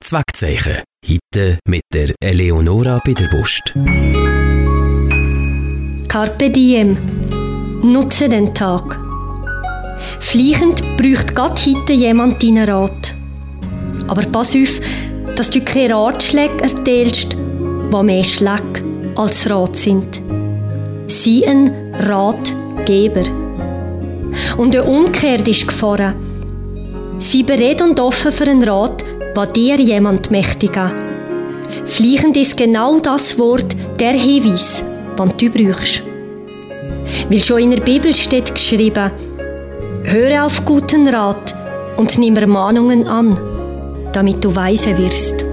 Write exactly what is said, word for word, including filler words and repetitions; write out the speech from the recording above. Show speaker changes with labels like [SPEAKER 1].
[SPEAKER 1] Das Wegzeichen. Heute mit der Eleonora Biederbust.
[SPEAKER 2] Carpe diem. Nutze den Tag. Vielleicht braucht Gott heute jemand deinen Rat. Aber pass auf, dass du keine Ratschläge erteilst, die mehr Schläge als Rat sind. Sei ein Ratgeber. Und der Umkehr ist Gefahr. Sei bereit und offen für einen Rat, was dir jemand mächtig geben. Vielleicht ist genau das Wort der Hinweis, den du brauchst. Weil schon in der Bibel steht geschrieben: Höre auf guten Rat und nimm Ermahnungen an, damit du weise wirst.